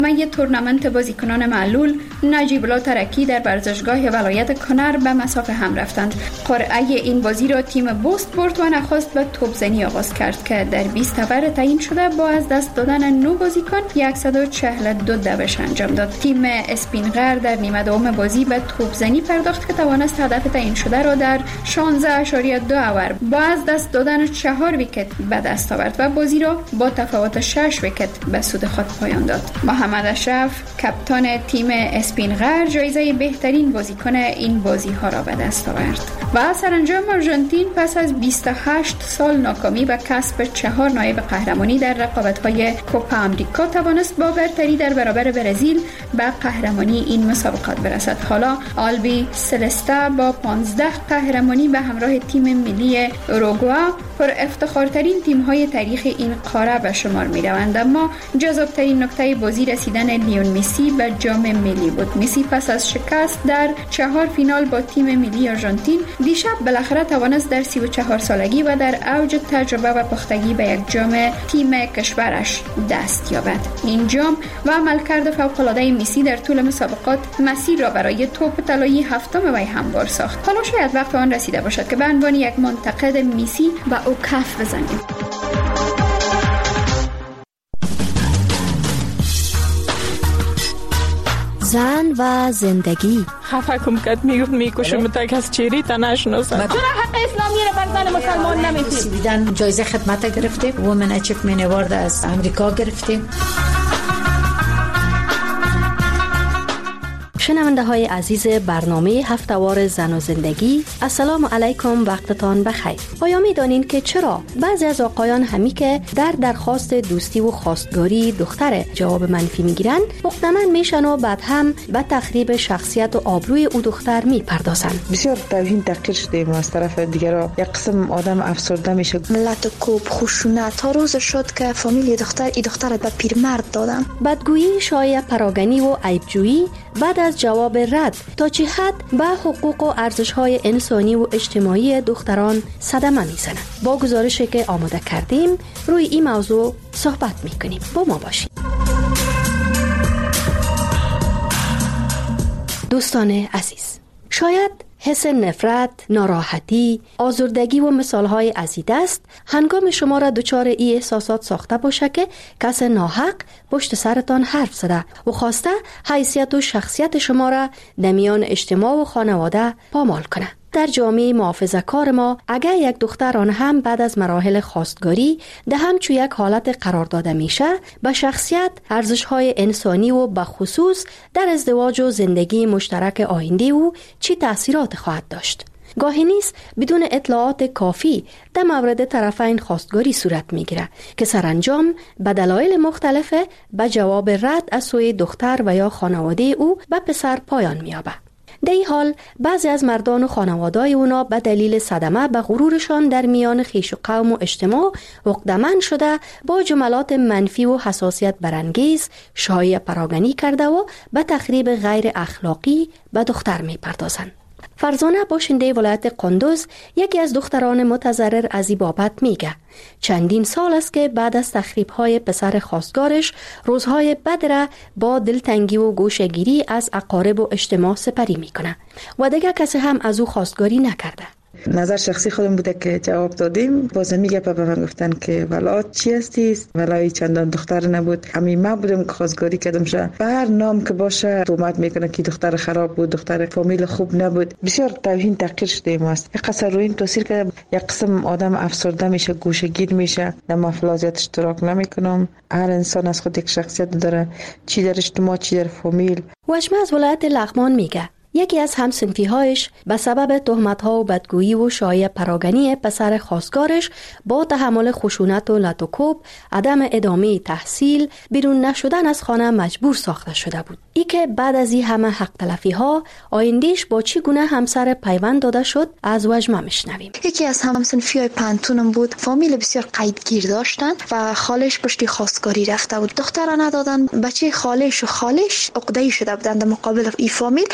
یه تورنمنت بازیکنان معلول نجیب الله ترکی در ورزشگاه ولایت کنر به مسافه هم رفتند. قرعه این بازی را تیم بوست برد و نخست به توپزنی آغاز کرد که در 20 اوور تعیین شده با از دست دادن 9 بازیکن 142 دبش انجام داد. تیم اسپینغر در نیمه دوم بازی به توپزنی پرداخت که توانست هدف تعیین شده را در 16.2 اوور با از دست دادن 4 ویکت به دست آورد و بازی را با تفاوت 6 ویکت به سود خود پایان داد. محمد اشرف کاپیتان تیم اسپینغر جایزه بهترین بازیکن این بازی ها را به دست آورد. و سرانجام آرژانتین پس از 28 سال ناکامی و کسب 4 نایب قهرمانی در رقابت‌های کوپا آمریکا توانست با برتری در برابر برزیل به قهرمانی این مسابقات برسد. حالا آلبی سلستا با 15 قهرمانی به همراه تیم ملی اوروگوئه پر افتخارترین تیم‌های تاریخ این قاره به شمار می‌روند. اما جذاب‌ترین نکته بازی رسیدن لیون مسی به جام ملی بود. مسی پس از شکست در 4 فینال با تیم ملی آرژانتین دیشب بالاخره توانست در 34 سالگی و در اوج تجربه و پختگی به یک جام تیم کشورش دست یابد. این جام و عملکرد فوق‌العاده مسی در طول مسابقات مسیر را برای توپ طلایی هفتم وی هموار ساخت. حالا شاید وقت آن رسیده باشد که به عنوان یک منتقد مسی به او کف بزنیم. زن و زندگی. خفه کم کد میکشم تا کس چیری تا نشناسن. چرا حق اسلامی رو بر زن مسلمان نمیدید؟ سویدن جایزه خدمت گرفته، وومن اچیومنت اوارد از امریکا گرفتیم. شنونده های عزیز برنامه هفته‌وار زن و زندگی، السلام علیکم، وقتتان بخیر. آیا می دانین که چرا بعضی از آقایان همی که در درخواست دوستی و خواستگاری دختر جواب منفی می گیرن مقدماً میشن و بعد هم به تخریب شخصیت و آبروی او دختر می پردازن؟ بسیار توهین تحقیر شده از طرف دیگرها. یک قسم آدم افسرده میشه. ملت کوب خشونت تا روز شد که فامیل دختر ای دختر به پیرمرد دادن. بدگویی، شایعه پراگنی و عیبجویی بعد از جواب رد تا چه حد به حقوق و ارزش‌های انسانی و اجتماعی دختران صدمه می‌زند. با گزارشی که آماده کردیم روی این موضوع صحبت می‌کنیم. با ما باشید. دوستان عزیز، شاید حس نفرت، ناراحتی، آزردگی و مثالهای از این دست هنگام شما را دچار ای احساسات ساخته باشه که کس ناحق پشت سرتان حرف زده و خواسته حیثیت و شخصیت شما را در میان اجتماع و خانواده پامال کنه. در جامعه محافظه‌کار ما اگر یک دختر آن هم بعد از مراحل خواستگاری ده همچو یک حالت قرار داده میشه، به شخصیت، ارزش‌های انسانی و به خصوص در ازدواج و زندگی مشترک آینده او چی تأثیرات خواهد داشت؟ گاهی نیست بدون اطلاعات کافی در مورد طرفین خواستگاری صورت میگیره که سرانجام به دلایل مختلف به جواب رد از سوی دختر و یا خانواده او به پسر پایان میابه. در این حال بعضی از مردان و خانواده‌های اونا به دلیل صدمه به غرورشان در میان خویش و قوم و اجتماع عقده‌مند شده با جملات منفی و حساسیت برانگیز شایعه پراگنی کرده و به تخریب غیر اخلاقی به دختر می‌پردازند. فرزانه باشنده ولایت قندوز یکی از دختران متضرر از این بابت میگه چندین سال است که بعد از تخریب‌های پسر خواستگارش روزهای بد را با دلتنگی و گوشه‌گیری از اقارب و اجتماع سپری میکنه و دیگه کسی هم از او خواستگاری نکرده. نظر شخصی خودم بوده که جواب دادیم. باز میگه به من گفتن که والا چی هستی؟ والا چندان دختر نبود، همین ما بودم که خواستگاری کردم شه. به هر نام که باشه تومت میکنه که دختر خراب بود، دختر فامیل خوب نبود. بسیار توهین تحقیر شده ماست. یک قصر روی این تاثیر که یک قسم آدم افسرده میشه، گوشه‌گیر میشه، در مفلازیت اشتراک نمیکنم. هر انسان از خود یک شخصیت داره، چی در اجتماع چی در فامیل. وشمه از ولایت لغمان میگه یکی از همسنفی‌هایش به سبب تهمت‌ها و بدگویی و شایعه پراگنی پسر خواستگارش با تحمل خشونت و لط و کوب، عدم ادامه تحصیل، بیرون نشدن از خانه مجبور ساخته شده بود. ای که بعد از این همه حق تلفی‌ها آیندهش با چی گونه همسر پیوند داده شد از وجمه میشنویم. یکی از همسنفی‌های پنتونم بود، فامیل بسیار قیدگیر داشتن و خالش پشتی خواستگاری رفته بود، دختر ندادن. بچه خالش و خالش عقده‌ای شده بودند در مقابل این فامیل، پشتی دختر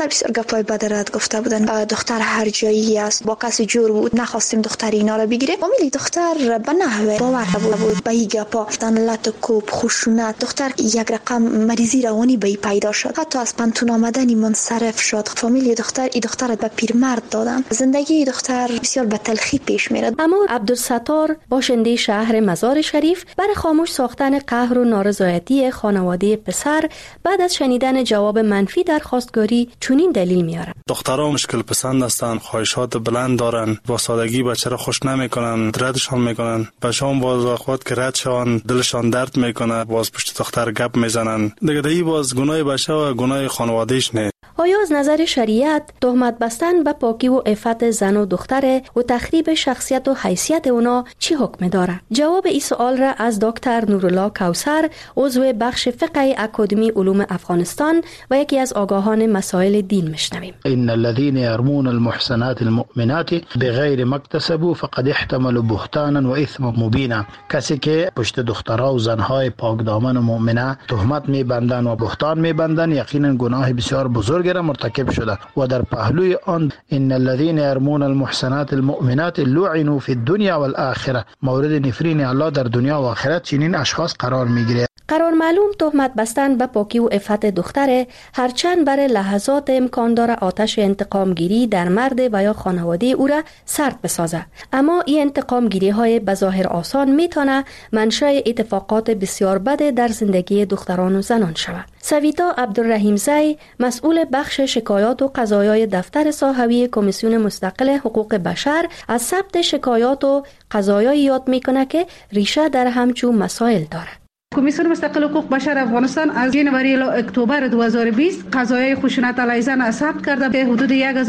دختر بسیار گپای بدرد گفته بودن، دختر هر جایی است، با کسی جور بود، نخواستیم دختر اینا رو بگیره. فامیلی دختر به نحوه باور بود به این گپا، لط و کوب، خشونت. دختر یک رقم مریضی روانی به پیدا شد، حتی از پنتون آمدنی منصرف شد. فامیلی دختر این دختر به پیرمرد دادن. زندگی دختر بسیار به تلخی پیش میرد. اما عبدالستار باشنده شهر مزار شریف برای خاموش ساختن قهر و نارضایتی خانواده پسر بعد از شنیدن جواب منفی در خواستگاری چنین دلیل میاره. دخترها مشکل پسند هستند، خواهشات بلند دارن، با سادگی بچه را خوش نمیکنن، ردشان میکنن. بچه‌ها باز وقت که رد شون دلشان درد میکنه، باز پشت دختر گپ میزنن. دیگه ای باز گناه بچه و گناه خانوادهش نه. آیا از نظر شریعت تهمت بستن به پاکی و عفت زن و دختر و تخریب شخصیت و حیثیت اونا چی حکم داره؟ جواب این سوال را از دکتر نورالله کوثر، عضو بخش فقه اکادمی علوم افغانستان و یکی از آگاهان مسائل دین میشنویم. ان الذين يرمون المحصنات المؤمنات بغیر ما اکتسبوا فقد احتملوا بهتانا و اثما مبینا. کسی که پشت دخترها و زنهای پاکدامن و مؤمنه تهمت میبندن و بهتان میبندن، یقینا گناه بسیار بزرگ را مرتکب شده. و در پهلوی آن ان الذين يرمون المحصنات المؤمنات لعنوا في الدنيا والآخره، مورد نفرین الله در دنیا و آخرت چنین اشخاص قرار میگیره. قرار معلوم تهمت بستن به پاکی و عفت دختره، هرچند برای لحظات امکان داره آتش انتقام گیری در مرد و یا خانواده او را سرد بسازه، اما این انتقام گیری های بظاهر آسان میتونه منشأ اتفاقات بسیار بد در زندگی دختران و زنان شود. سویتا عبدالرحیم زی، مسئول بخش شکایات و قضایای دفتر ساحوی کمیسیون مستقل حقوق بشر، از ثبت شکایات و قضایای یاد میکنه که ریشه در همچون مسائل داره. کمیسیون مستقل حقوق بشر افغانستان از جنوری الی اکتبر 2020 قضایای خشونت علیه زن ثبت کرده که حدود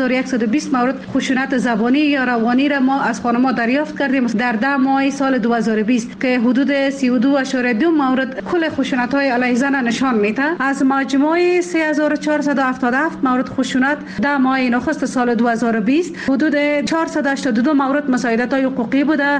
1120 مورد خشونت زبانی یا روانی را ما از خانم‌ها دریافت کردیم در 10 ماه سال 2020 که حدود 32.2 مورد کل خشونت‌های علیه زن نشان میده. از مجموع 3477 مورد خشونت 10 ماه نخست سال 2020 حدود 482 مورد مساعدت‌های حقوقی بوده،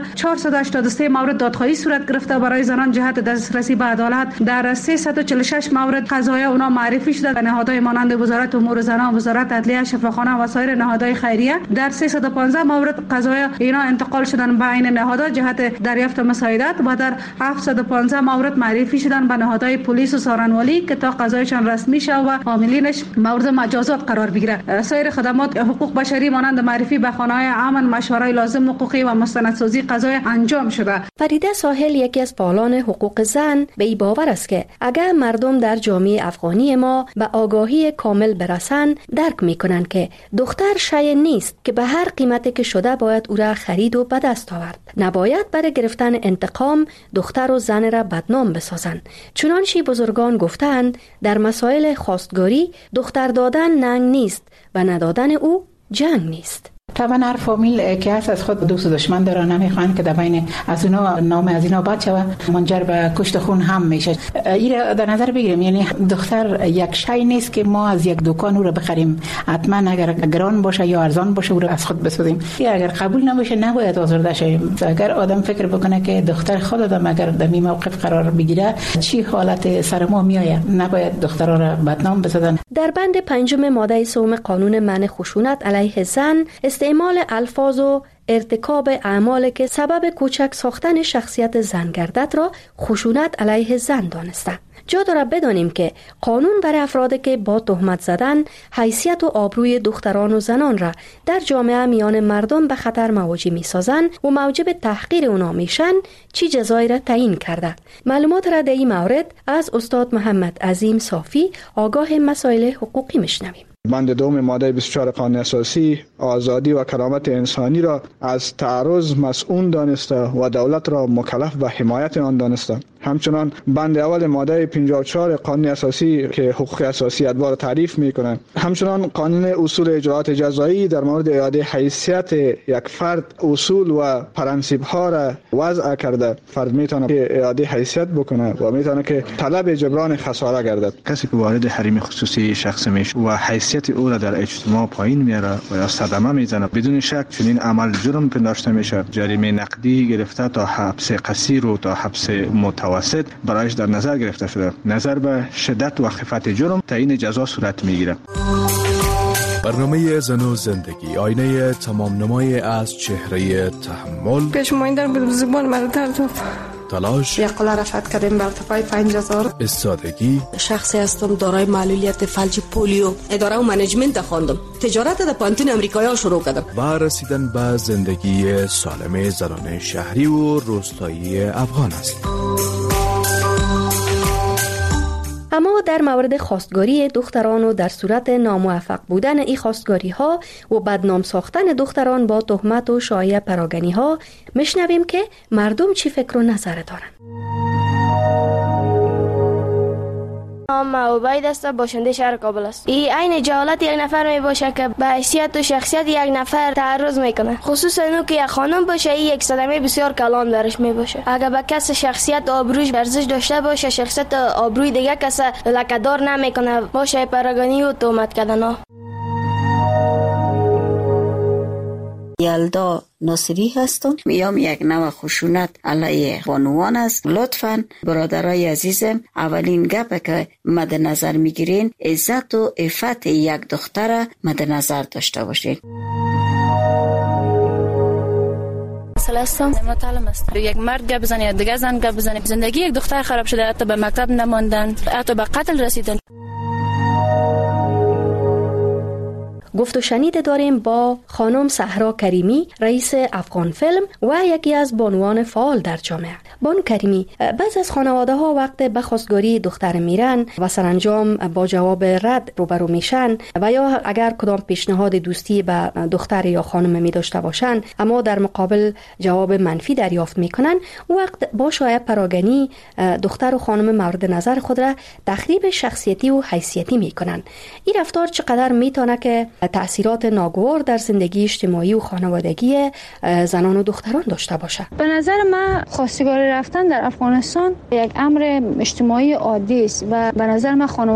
483 مورد دادخواهی صورت گرفته برای زنان جهت دسترسی به عدالت. در 346 مورد قضایا اونا معرفی شده به نهادهای مانند وزارت امور زنان، وزارت عدلیه، شفاخانه و سایر نهادهای خیریه. در 315 مورد قضایا اینا انتقال شدن به این نهادها جهت دریافت مساعدت و در 715 مورد معرفی شدن به نهادهای پلیس و سارنوالی که تا قضایشان رسمی شه و عاملینش مورد مجازات قرار بگیره. سایر خدمات حقوق بشری مانند معرفی به خانه‌های امن، مشورای لازم حقوقی و مستندسازی قضای انجام شده. فریده ساحل، یکی از فعالان حقوق زن، به این باور است که اگر مردم در جامعه افغانی ما به آگاهی کامل برسند، درک میکنند که دختر شی نیست که به هر قیمتی که شده باید او را خرید و به دست آورد. نباید برای گرفتن انتقام دختر و زن را بدنام بسازند. چنانچه بزرگان گفتند در مسائل خواستگاری دختر دادن ننگ نیست و ندادن او جنگ نیست. طبعا هر فامیل که هست از خود دوست و دشمن داره، نمیخوان که در بین از اونا نام از اینا بد شوه، منجر به کشت خون هم میشه. این در نظر بگیریم، یعنی دختر یک شی نیست که ما از یک دکان او رو بخریم، حتما اگر گران باشه یا ارزان باشه او رو از خود بسازیم. اگر قبول نباشه نباید آزرده شویم. اگر آدم فکر بکنه که دختر خود آدم اگر در این موقف قرار بگیره چی حالت سر ما میآید، نباید دخترها را بدنام بسازن. در بند 5 ماده 3 قانون منع خشونت علیه زن، استعمال الفاظ و ارتکاب اعمالی که سبب کوچک ساختن شخصیت زن گردد را خشونت علیه زن دانسته. جا داره بدانیم که قانون برای افرادی که با تهمت زدن حیثیت و آبروی دختران و زنان را در جامعه میان مردم به خطر مواجه می‌سازند و موجب تحقیر اونا میشن چی جزایی را تعیین کرده. معلومات را در این مورد از استاد محمد عظیم صافی، آگاه مسائل حقوقی میشنویم. بند 2 ماده 24 قانون اساسی آزادی و کرامت انسانی را از تعرض مسئول دانسته و دولت را مکلف به حمایت آن دانسته. همچنان بند اول ماده 54 قانون اساسی که حقوق اساسی ادوار را تعریف می‌کند. همچنان قانون اصول اجراءات جزایی در مورد اعاده حیثیت یک فرد اصول و پرانسیب‌ها را وضع کرده. فرد می‌تواند که اعاده حیثیت بکنه و می‌تواند که طلب جبران خساره گردد. کسی که وارد حریم خصوصی شخص میشه و حیثیت او را در اجتماع پایین میاره و یا صدمه میزنه، بدون شک چنین عمل جرم پنداشته میشه. جریمه نقدی گرفته تا حبس قصیر و تا حبس متوسط برایش در نظر گرفته شده. نظر به شدت و خفت جرم تعیین جزا صورت میگیره. برنامه زن و زندگی، آینه تمام نمای از چهره تحمل. پیشمایندن بود زبان مرا درد تلاش، یقلا رفت کردیم به ارتفاع 5000. استادگی. شخصی هستم دارای معلولیت فلج پولیو. اداره و منیجمنت خواندم. تجارت در پانتون امریکایی شروع کردم. و رسیدن به زندگی سالم زنان شهری و روستایی افغان است. اما در مورد خواستگاری دختران و در صورت ناموفق بودن این خواستگاری ها و بدنام ساختن دختران با تهمت و شایعه پراگنی ها میشنویم که مردم چی فکر و نظر دارن. نام عبید است، باشنده شهر کابل است. این عین جهالت یک نفر می باشه که به حیثیت و شخصیت یک نفر تعرض میکنه، خصوصا اینو که یک خانم باشه. این یک صدمه بسیار کلان درش می باشه. اگر به کس شخصیت آبروش ارزش داشته باشه، شخصیت آبروی دیگه کس لکه‌دار نمیکنه، باشه پراگنی و تهمت کردن. یلدا ناصری هستم. میام یک نوع خشونت علیه بانوان است. لطفاً برادرای عزیزم، اولین گپ که مد نظر میگیرین عزت و عفت یک دختر مد نظر داشته باشین. هستم مطالم است. یک مرد گپ بزنه، دیگه زن گپ بزنه، زندگی یک دختر خراب شده، حتی به مکتب نماندن، حتی به قتل رسیدن. گفت و شنید داریم با خانم صحرا کریمی، رئیس افغان فیلم و یکی از بانوان فعال در جامعه. بانو کریمی، بعض از خانواده ها وقت به خواستگاری دختر میرن و سرانجام با جواب رد روبرو میشن و یا اگر کدام پیشنهاد دوستی به دختر یا خانم می داشته باشن اما در مقابل جواب منفی دریافت میکنن، وقت با شایعه پراگنی دختر و خانم مورد نظر خود را تخریب شخصیتی و حیثیتی میکنن. این رفتار چقدر میتونه که تأثیرات ناگوار در زندگی اجتماعی و خانوادگی زنان و دختران داشته باشه؟ به نظر من خواستگاری رفتن در افغانستان یک امر اجتماعی عادی است و به نظر من